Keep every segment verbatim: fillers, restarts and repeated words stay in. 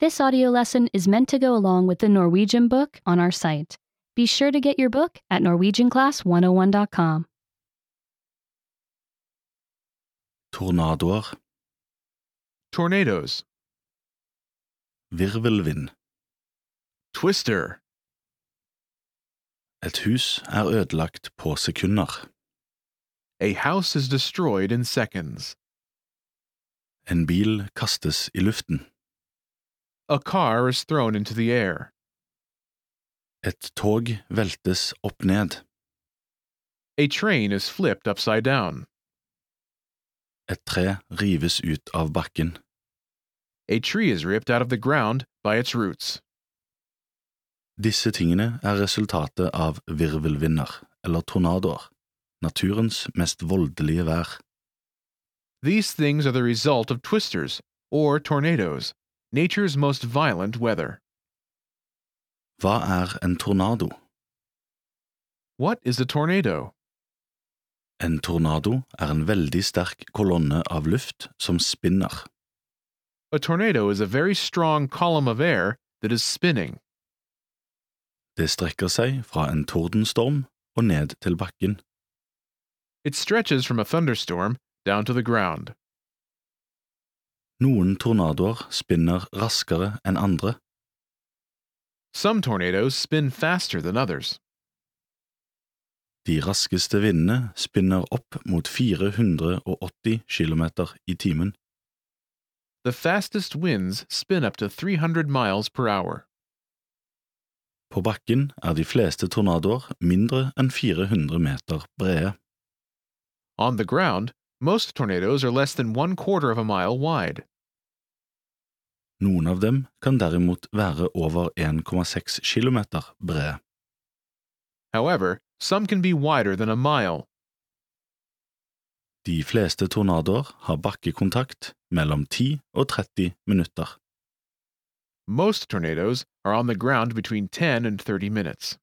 This audio lesson is meant to go along with the Norwegian book on our site. Be sure to get your book at norwegian class one oh one dot com. Tornadoer, Tornadoes. virvelvind. Twister. Et hus er ødelagt på sekunder. A house is destroyed in seconds. En bil kastes i luften. A car is thrown into the air. Et tog veltes opp ned. A train is flipped upside down. Et tre rives ut av bakken. A tree is ripped out of the ground by its roots. Disse tingene er resultatet av virvelvinder, eller tornadoer, naturens mest voldelige vær. These things are the result of twisters, or tornadoes, nature's most violent weather. Hva er en tornado? What is a tornado? En tornado er en veldig sterk kolonne av luft som spinner. A tornado is a very strong column of air that is spinning. Det strekker seg fra en tordenstorm og ned til bakken. It stretches from a thunderstorm down to the ground. Noen tornadoer spinner raskere enn andre. Some tornadoes spin faster than others. De raskeste vindene spinner opp mot fire hundre og åtti kilometer i timen. The fastest winds spin up to three hundred miles per hour. På bakken er de fleste tornadoer mindre enn fire hundre meter brede. On the ground, most tornadoes are less than one quarter of a mile wide. Noen av dem kan derimot være over en komma seks kilometer brede. However, some can be wider than a mile. De fleste tornadoer har bakkekontakt mellom ti og tretti minutter. Most tornadoes are on the ground between ten and thirty minutes.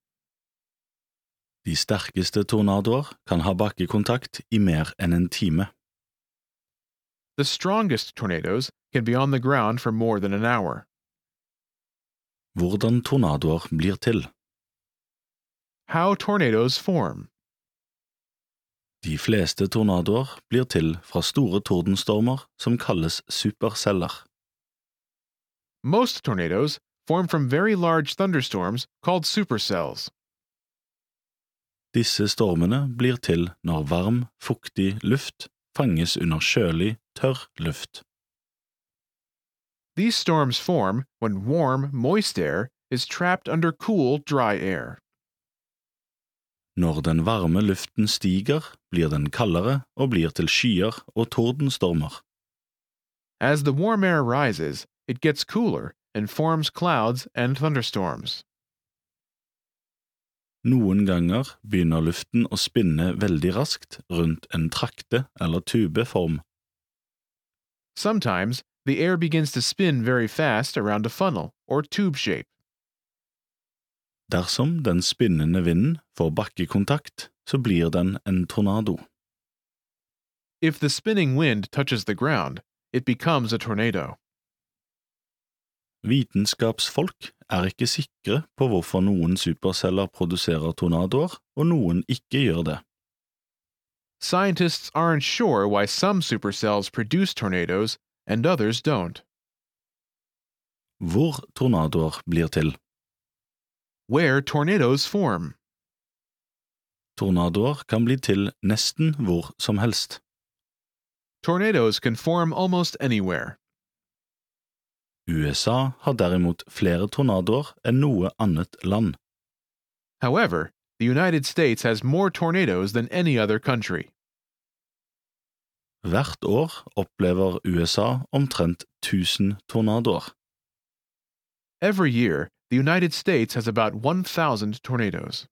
De sterkeste tornadoer kan ha bakkekontakt i mer enn en time. The strongest tornadoes can be on the ground for more than an hour. Hvordan tornadoer blir til? How tornadoes form. De fleste tornadoer blir til fra store tordenstormer som kalles superceller. Most tornadoes form from very large thunderstorms called supercells. Disse stormene blir til når varm, fuktig luft fanges under kjølig, tørr luft. These storms form when warm, moist air is trapped under cool, dry air. Når den varme luften stiger, blir den kaldere og blir til skyer og tordenstormer. As the warm air rises, it gets cooler and forms clouds and thunderstorms. Noen ganger begynner luften å spinne veldig raskt rundt en trakte eller tubeform. Sometimes, the air begins to spin very fast around a funnel or tube shape. Dersom den spinnende vinden får bakkekontakt, så blir den en tornado. If the spinning wind touches the ground, it becomes a tornado. Vitenskapsfolk er ikke sikre på hvorfor noen superceller produserer tornadoer, og noen ikke gjør det. Scientists aren't sure why some supercells produce tornadoes and others don't. Hvor tornadoer blir til? Where tornadoes form. Tornadoer kan bli til nesten hvor som helst. Tornadoes can form almost anywhere. U S A har derimot flere tornadoer enn noe annet land. However, the United States has more tornadoes than any other country. Hvert år opplever U S A omtrent tusen tornadoer. Every year, the United States has about one thousand tornadoes.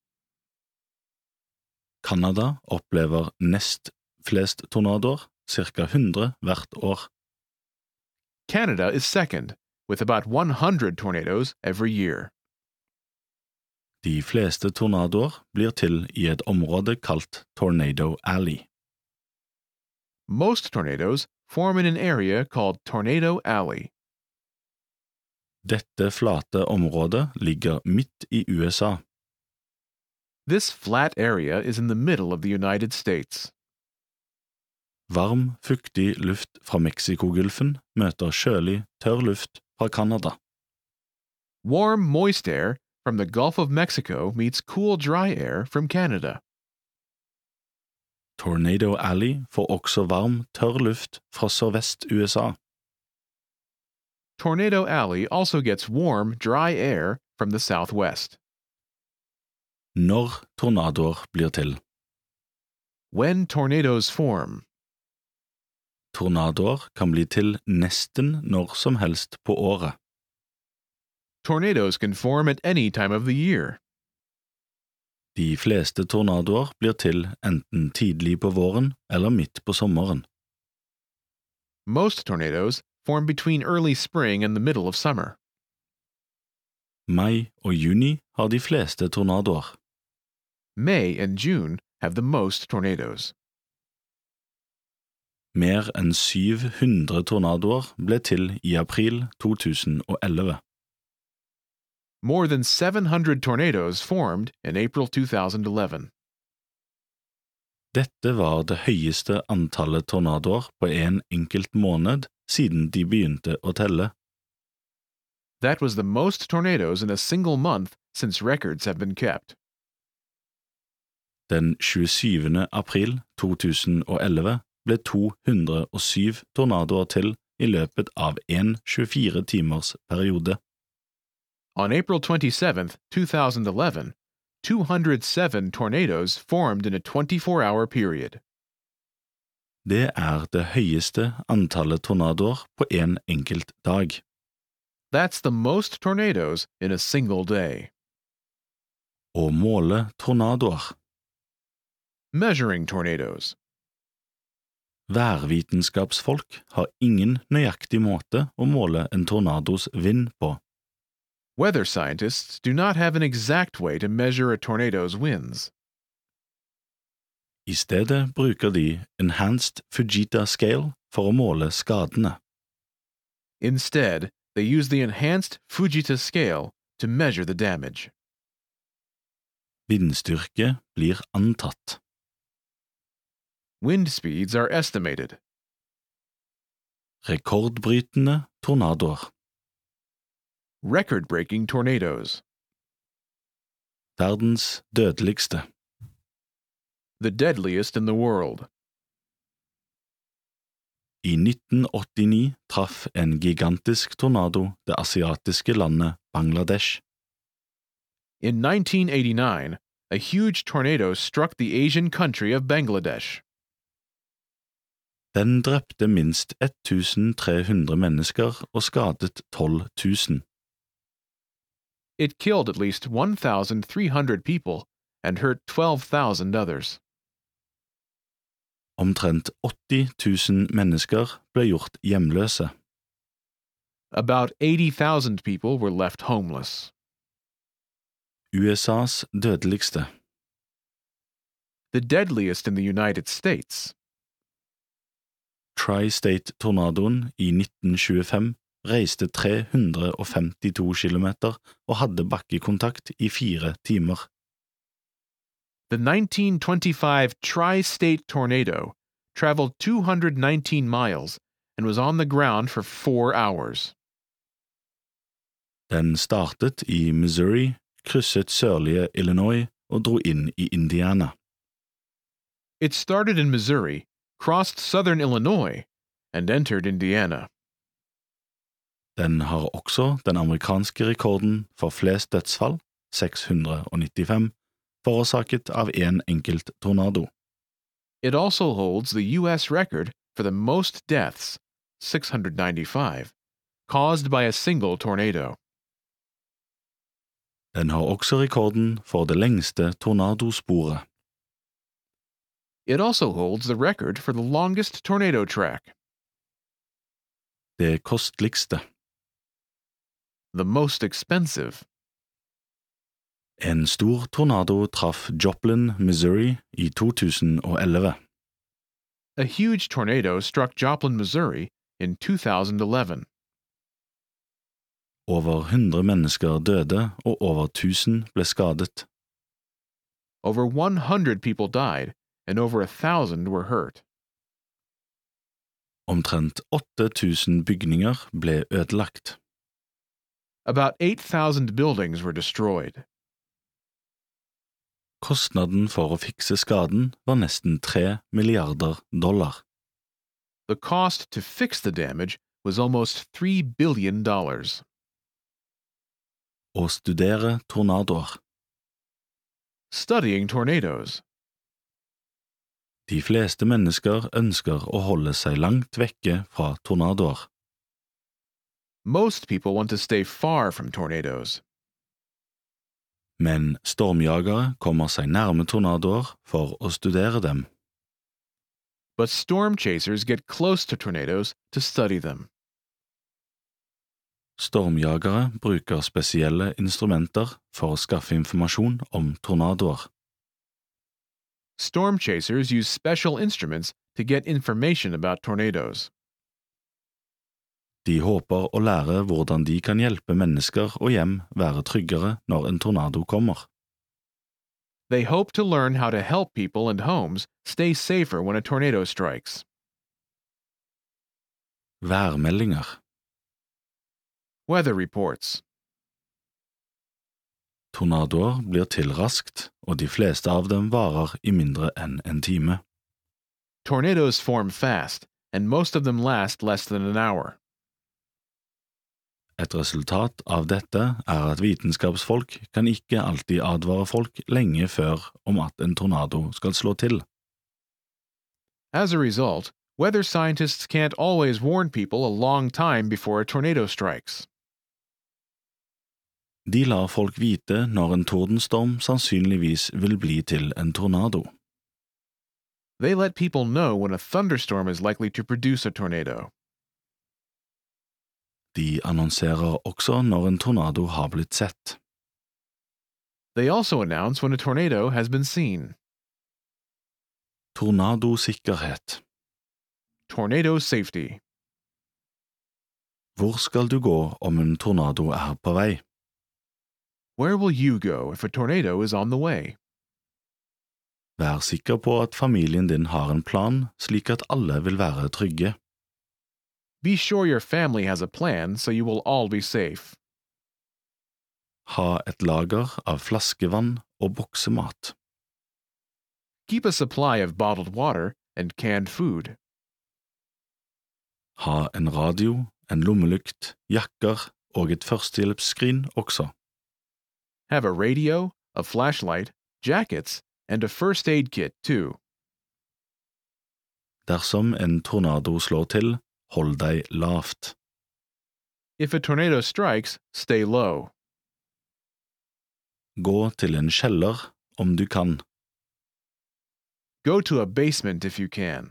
Canada opplever nest flest tornadoer, cirka hundre hvert år. Canada is second, with about one hundred tornadoes every year. De fleste tornadoer blir til i et område kalt Tornado Alley. Most tornadoes form in an area called Tornado Alley. Dette flate området ligger midt i U S A. This flat area is in the middle of the United States. Varm, fuktig luft fra Mexikogolfen møter kjølig, tørr luft fra Canada. Warm, moist air from the Gulf of Mexico meets cool, dry air from Canada. Tornado Alley får også varm, tørr luft fra sørvest-U S A. Tornado Alley also gets warm, dry air from the southwest. Når tornadoer blir til. When tornadoes form. Tornadoer kan bli til nesten når som helst på året. Tornadoes can form at any time of the year. De fleste tornadoer blir til enten tidlig på våren eller midt på sommeren. Most tornadoes form between early spring and the middle of summer. Mai og juni har de fleste tornadoer. May and June have the most tornadoes. Mer enn syv hundre tornadoer ble til i april to tusen og elleve. More than seven hundred tornadoes formed in April two thousand eleven. Dette var det høyeste antallet tornadoer på en enkelt måned siden de begynte å telle. That was the most tornadoes in a single month since records have been kept. Den tjuesyvende april to tusen og elleve ble to hundre og syv tornadoer til i løpet av en tjuefire timers periode. On April twenty-seventh, two thousand eleven, two hundred seven tornadoes formed in a twenty-four hour period. Det er det høyeste antallet tornadoer på en enkelt dag. That's the most tornadoes in a single day. Å måle tornadoer. Measuring tornadoes. Værvitenskapsfolk har ingen nøyaktig måte å måle en tornados vind på. Weather scientists do not have an exact way to measure a tornado's winds. I stedet bruker de Enhanced Fujita Scale for å måle skadene. Instead, they use the Enhanced Fujita Scale to measure the damage. Vindstyrke blir antatt. Wind speeds are estimated. Rekordbrytende tornadoer. Record-breaking tornadoes. Verdens dødeligste. The deadliest in the world. I nitten åttini traff en gigantisk tornado det asiatiske landet Bangladesh. In nineteen eighty-nine, a huge tornado struck the Asian country of Bangladesh. Den drepte minst tolv hundre mennesker og skadet tolv tusen. It killed at least one thousand three hundred people and hurt twelve thousand others. Omtrent åtti tusen mennesker ble gjort hjemløse. About eighty thousand people were left homeless. U S A's dødeligste. The deadliest in the United States. Tri-State-tornadoen i nitten tjuefem reiste tre hundre og femtito kilometer og hadde bakkekontakt i fire timer. The nineteen twenty-five Tri-State tornado traveled two hundred nineteen miles and was on the ground for four hours. Den startet i Missouri, krysset sørlige Illinois og dro inn i Indiana. It started in Missouri, crossed southern Illinois, and entered Indiana. Den har også den amerikanske rekorden for flest dødsfall, seks hundre nittifem, forårsaket av en enkelt tornado. It also holds the U S record for the most deaths, six hundred ninety-five, caused by a single tornado. Den har også rekorden for det lengste tornadosporet. It also holds the record for the longest tornado track. Det kostligste. The most expensive. En stor tornado traff Joplin, Missouri i to tusen og elleve. A huge tornado struck Joplin, Missouri in two thousand eleven. Over hundre mennesker døde og over tusen ble skadet. Over one hundred people died, and over a thousand were hurt. Omtrent åtte tusen bygninger ble ødelagt. About eight thousand buildings were destroyed. Kostnaden for å fikse skaden var nesten tre milliarder dollar. The cost to fix the damage was almost three billion dollars. Å studere tornadoer. Studying tornadoes. De fleste mennesker ønsker å holde seg langt vekke fra tornadoer. Most people want to stay far from tornadoes. Men stormjagere kommer seg nærme tornadoer for å studere dem. But storm chasers get close to tornadoes to study them. Stormjagere bruker spesielle instrumenter for å skaffe informasjon om tornadoer. Storm chasers use special instruments to get information about tornadoes. De håper å lære hvordan de kan hjelpe mennesker og hjem være tryggere når en tornado kommer. They hope to learn how to help people and homes stay safer when a tornado strikes. Værmeldinger. Weather reports. Tornadoer blir til raskt, og de fleste av dem varer i mindre enn en time. Tornadoes form fast, and most of them last less than an hour. Et resultat av dette er at vitenskapsfolk kan ikke alltid advare folk lenge før om at en tornado skal slå til. As a result, weather scientists can't always warn people a long time before a tornado strikes. De lar folk vite når en tordenstorm sannsynligvis vil bli til en tornado. They let people know when a thunderstorm is likely to produce a tornado. De annonserer også når en tornado har blitt sett. They also announce when a tornado has been seen. Tornadosikkerhet. Tornado safety. Hvor skal du gå om en tornado er på vei? Where will you go if a tornado is on the way? Vær sikker på at familien din har en plan, slik at alle vil være trygge. Be sure your family has a plan so you will all be safe. Ha et lager av flaskevann og boksemat. Keep a supply of bottled water and canned food. Ha en radio, en lommelykt, jakker og et førstehjelpsskrin også. Have a radio, a flashlight, jackets, and a first aid kit too. Dersom en tornado slår til, hold deg lavt. If a tornado strikes, stay low. Gå til en kjeller om du kan. Go to a basement if you can.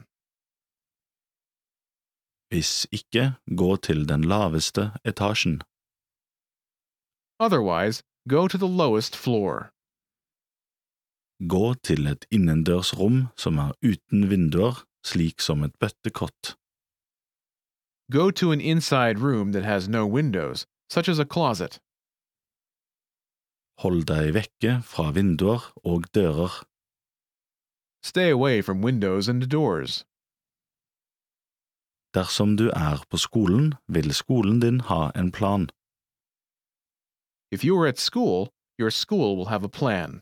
Hvis ikke, gå til den laveste etasjen. Otherwise, go to the lowest floor. Gå til et innendørs rom som er uten vinduer, slik som et bøttekott. Go to an inside room that has no windows, such as a closet. Hold deg vekke fra vinduer og dører. Stay away from windows and doors. Dersom du er på skolen, vil skolen din ha en plan. If you are at school, your school will have a plan.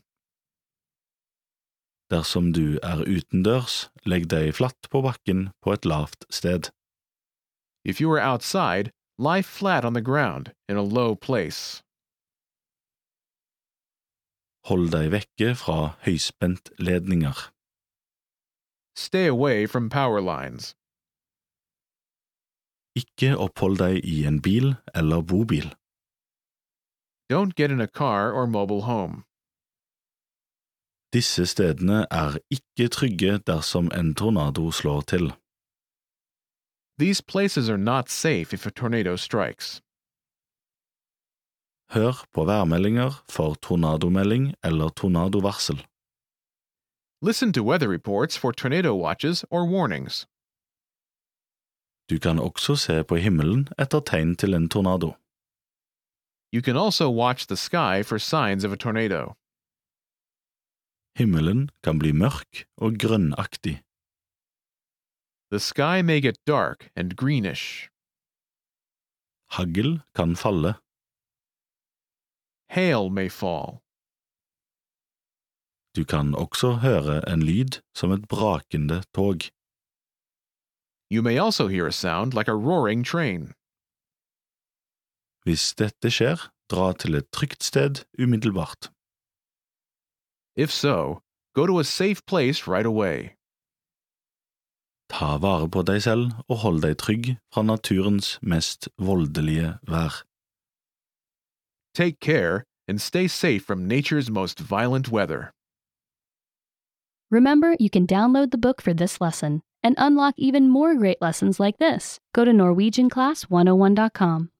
Dersom du er utendørs, legg deg flatt på bakken på et lavt sted. If you are outside, lie flat on the ground in a low place. Hold deg vekke fra høyspentledninger. Stay away from power lines. Ikke opphold deg i en bil eller bobil. Don't get in a car or mobile home. Disse stedene er ikke trygge dersom en tornado slår til. These places are not safe if a tornado strikes. Hør på værmeldinger for tornadomelding eller tornadovarsel. Listen to weather reports for tornado watches or warnings. Du kan også se på himmelen etter tegn til en tornado. You can also watch the sky for signs of a tornado. Himmelen kan bli mørk og grønnaktig. The sky may get dark and greenish. Hagl kan falle. Hail may fall. Du kan også høre en lyd som et brakende tog. You may also hear a sound like a roaring train. Hvis dette skjer, dra til et trygt sted umiddelbart. If so, go to a safe place right away. Ta vare på deg selv og hold deg trygg fra naturens mest voldelige vær. Take care and stay safe from nature's most violent weather. Remember, you can download the book for this lesson and unlock even more great lessons like this. Go to Norwegian Class one oh one dot com.